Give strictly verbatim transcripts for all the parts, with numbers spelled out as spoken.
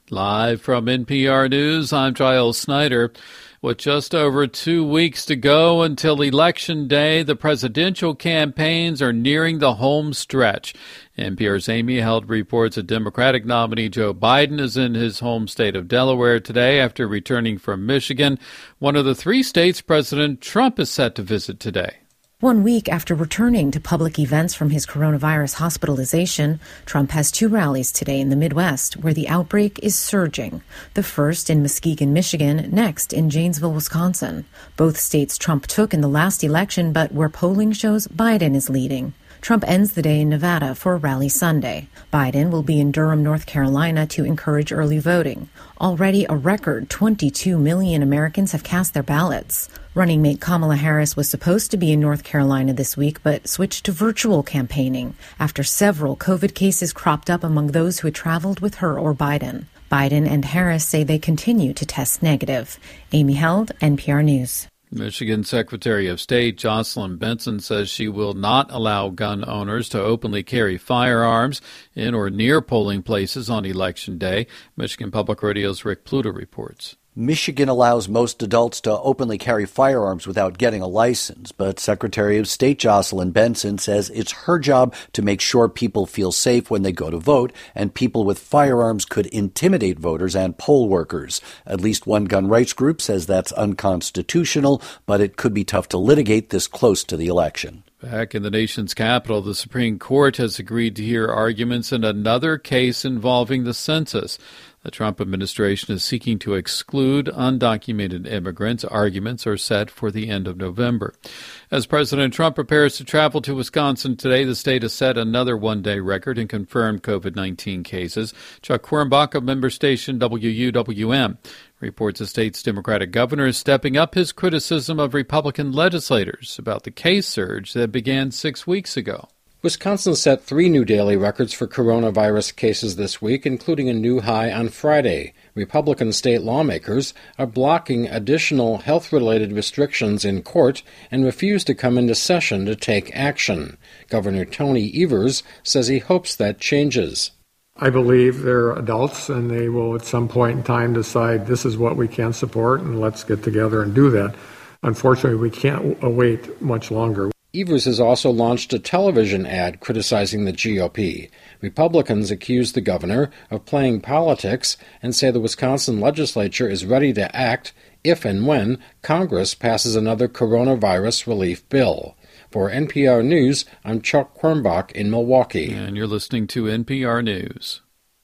Live from N P R News, I'm Giles Snyder. With just over two weeks to go until Election Day, the presidential campaigns are nearing the home stretch. N P R's Amy Held reports that Democratic nominee Joe Biden is in his home state of Delaware today after returning from Michigan, one of the three states President Trump is set to visit today. One week after returning to public events from his coronavirus hospitalization, Trump has two rallies today in the Midwest where the outbreak is surging. The first in Muskegon, Michigan, next in Janesville, Wisconsin. Both states Trump took in the last election, but where polling shows Biden is leading. Trump ends the day in Nevada for a rally Sunday. Biden will be in Durham, North Carolina to encourage early voting. Already a record twenty-two million Americans have cast their ballots. Running mate Kamala Harris was supposed to be in North Carolina this week, but switched to virtual campaigning after several COVID cases cropped up among those who had traveled with her or Biden. Biden and Harris say they continue to test negative. Amy Held, N P R News. Michigan Secretary of State Jocelyn Benson says she will not allow gun owners to openly carry firearms in or near polling places on Election Day. Michigan Public Radio's Rick Pluto reports. Michigan allows most adults to openly carry firearms without getting a license, but Secretary of State Jocelyn Benson says it's her job to make sure people feel safe when they go to vote, and people with firearms could intimidate voters and poll workers. At least one gun rights group says that's unconstitutional, but it could be tough to litigate this close to the election. Back in the nation's capital, the Supreme Court has agreed to hear arguments in another case involving the census. The Trump administration is seeking to exclude undocumented immigrants. Arguments are set for the end of November. As President Trump prepares to travel to Wisconsin today, the state has set another one-day record in confirmed COVID nineteen cases. Chuck Quirmbach of member station W U W M reports the state's Democratic governor is stepping up his criticism of Republican legislators about the case surge that began six weeks ago. Wisconsin set three new daily records for coronavirus cases this week, including a new high on Friday. Republican state lawmakers are blocking additional health-related restrictions in court and refuse to come into session to take action. Governor Tony Evers says he hopes that changes. I believe they're adults and they will at some point in time decide this is what we can support and let's get together and do that. Unfortunately, we can't wait much longer. Evers has also launched a television ad criticizing the G O P. Republicans accuse the governor of playing politics and say the Wisconsin legislature is ready to act if and when Congress passes another coronavirus relief bill. For N P R News, I'm Chuck Quirmbach in Milwaukee. And you're listening to N P R News.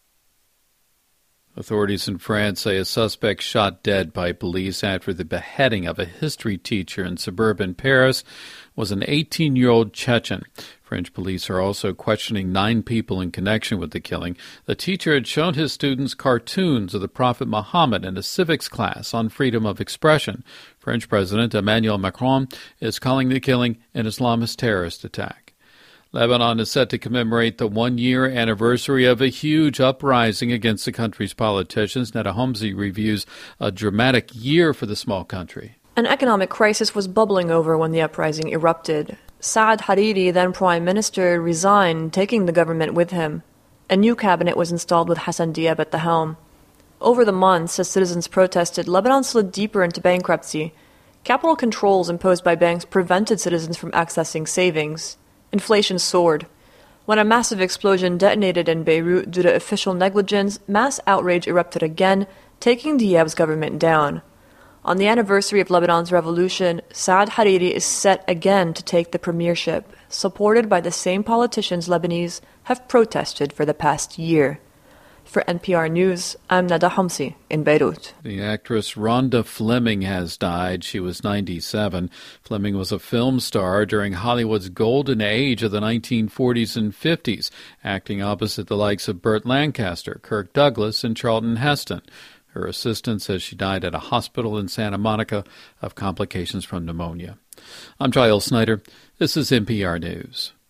Authorities in France say a suspect shot dead by police after the beheading of a history teacher in suburban Paris was an eighteen-year-old Chechen. French police are also questioning nine people in connection with the killing. The teacher had shown his students cartoons of the Prophet Muhammad in a civics class on freedom of expression. French President Emmanuel Macron is calling the killing an Islamist terrorist attack. Lebanon is set to commemorate the one-year anniversary of a huge uprising against the country's politicians. Neda Homsi reviews a dramatic year for the small country. An economic crisis was bubbling over when the uprising erupted. Saad Hariri, then prime minister, resigned, taking the government with him. A new cabinet was installed with Hassan Diab at the helm. Over the months, as citizens protested, Lebanon slid deeper into bankruptcy. Capital controls imposed by banks prevented citizens from accessing savings. Inflation soared. When a massive explosion detonated in Beirut due to official negligence, mass outrage erupted again, taking Diab's government down. On the anniversary of Lebanon's revolution, Saad Hariri is set again to take the premiership, supported by the same politicians Lebanese have protested for the past year. For N P R News, I'm Neda Homsi in Beirut. The actress Rhonda Fleming has died. She was ninety-seven. Fleming was a film star during Hollywood's golden age of the nineteen forties and fifties, acting opposite the likes of Burt Lancaster, Kirk Douglas, and Charlton Heston. Her assistant says she died at a hospital in Santa Monica of complications from pneumonia. I'm Giles Snyder. This is N P R News.